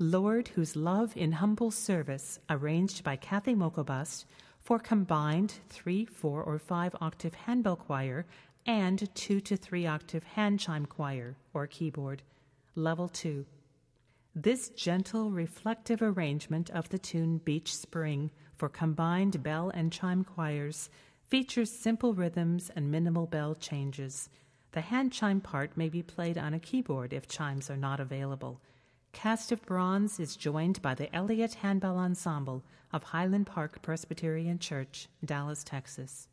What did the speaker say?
Lord Whose Love in Humble Service, arranged by Kathy Mokobust for combined 3, 4, or 5 octave handbell choir and 2 to 3 octave hand chime choir or keyboard. Level 2. This gentle, reflective arrangement of the tune Beach Spring for combined bell and chime choirs features simple rhythms and minimal bell changes. The hand chime part may be played on a keyboard if chimes are not available. Cast of Bronze is joined by the Elliott Handbell Ensemble of Highland Park Presbyterian Church, Dallas, Texas.